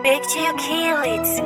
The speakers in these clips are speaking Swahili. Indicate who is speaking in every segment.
Speaker 1: Big Chill Kill It.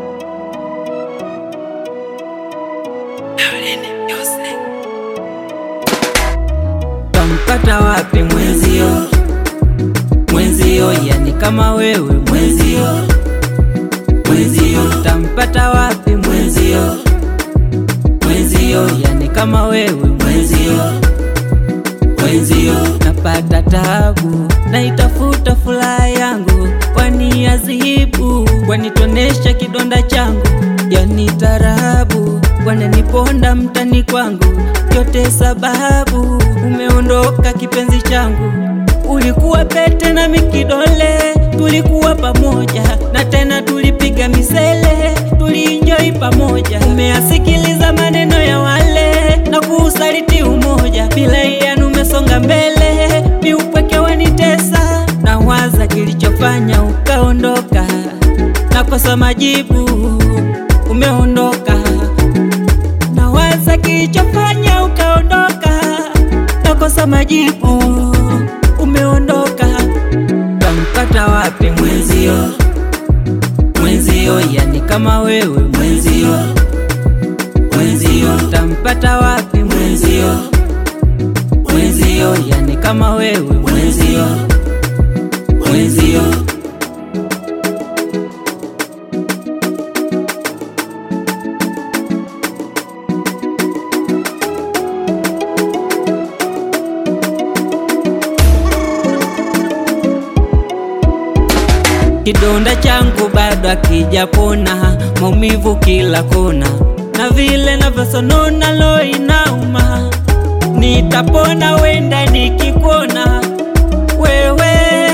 Speaker 2: Tampata wapi mwenzio? Mwenzio yani kama wewe mwenzio. Mwenzio tampata wapi mwenzio? Mwenzio yani kama wewe mwenzio. Mwenzio napata tabu, naitafuta furaha yangu, kwani azibu, kwani tonesha kidonda changu, yani tarabu, kwani niponda mtani kwangu, yote sababu umeondoka kipenzi changu. Ulikuwa pete na mikidole, tulikuwa pamoja, na tena tulipiga misele, tulienjoy pamoja. Umeasikiliza maneno ya wale, na kuusaliti umoja, bila yenu umesonga mbele, ni upweke wanitesa. Na waza kilichofanya ukaondoka, nakosa majibu, umeondoka. Na waza kilichofanya ukaondoka, nakosa majibu, umeondoka. Tampata wapi mwenzio? Mwenzio yani kama wewe mwenzio. Mwenzio tampata wapi mwenzio? Mwenzio yani kama wewe mwenzio. Mwenzio kidonda changu bado hakijapona, maumivu kila kona, na vile navyosonona lo inauma. Nitapona wenda nikikuona wewe,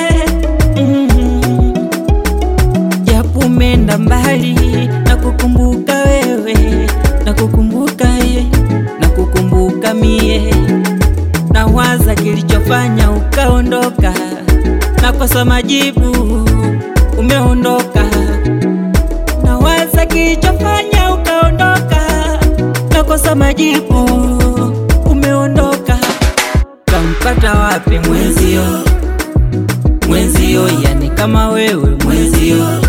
Speaker 2: japo umeenda mbali, nakukumbuka wewe, nakukumbuka ye, nakukumbuka mie. Nawaza kilichofanya ukaondoka, nakosa majibu, umeondoka. Nawaza kilichofanya ukaondoka, nakosa majibu, umeondoka. Tampata wapi mwenzio? Mwenzio yani kama wewe mwenzio.